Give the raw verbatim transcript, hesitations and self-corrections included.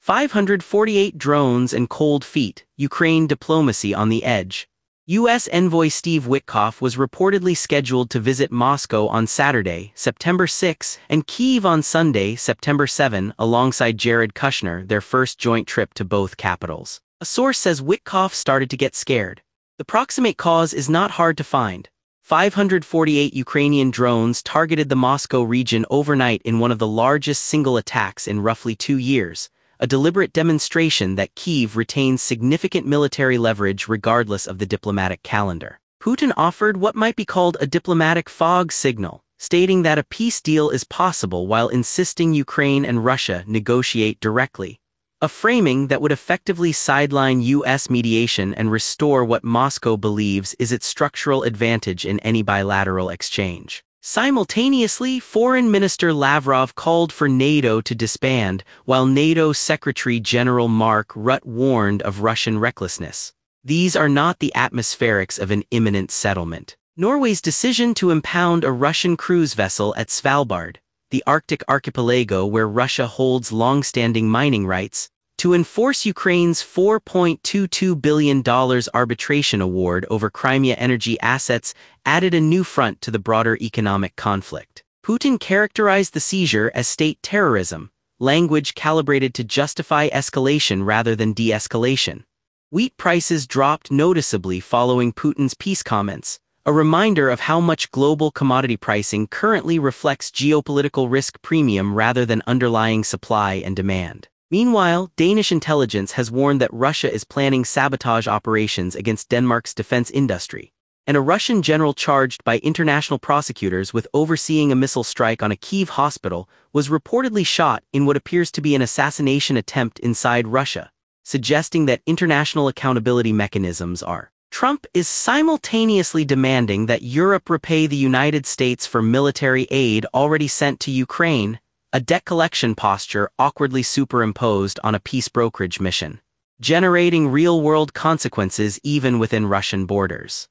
five hundred forty-eight drones and cold feet, Ukraine diplomacy on the edge. U S envoy Steve Witkoff was reportedly scheduled to visit Moscow on Saturday, September sixth, and Kyiv on Sunday, September seventh, alongside Jared Kushner, their first joint trip to both capitals. A source says Witkoff started to get scared. The proximate cause is not hard to find. five hundred forty-eight Ukrainian drones targeted the Moscow region overnight in one of the largest single attacks in roughly two years, a deliberate demonstration that Kyiv retains significant military leverage regardless of the diplomatic calendar. Putin offered what might be called a diplomatic fog signal, stating that a peace deal is possible while insisting Ukraine and Russia negotiate directly, a framing that would effectively sideline U S mediation and restore what Moscow believes is its structural advantage in any bilateral exchange. Simultaneously, Foreign Minister Lavrov called for NATO to disband, while NATO Secretary General Mark Rutte warned of Russian recklessness. These are not the atmospherics of an imminent settlement. Norway's decision to impound a Russian cruise vessel at Svalbard, the Arctic archipelago where Russia holds long-standing mining rights, to enforce Ukraine's four point two two billion dollars arbitration award over Crimea energy assets added a new front to the broader economic conflict. Putin characterized the seizure as state terrorism, language calibrated to justify escalation rather than de-escalation. Wheat prices dropped noticeably following Putin's peace comments, a reminder of how much global commodity pricing currently reflects geopolitical risk premium rather than underlying supply and demand. Meanwhile, Danish intelligence has warned that Russia is planning sabotage operations against Denmark's defense industry, and a Russian general charged by international prosecutors with overseeing a missile strike on a Kyiv hospital was reportedly shot in what appears to be an assassination attempt inside Russia, suggesting that international accountability mechanisms are. Trump is simultaneously demanding that Europe repay the United States for military aid already sent to Ukraine, a debt collection posture awkwardly superimposed on a peace brokerage mission, generating real-world consequences even within Russian borders.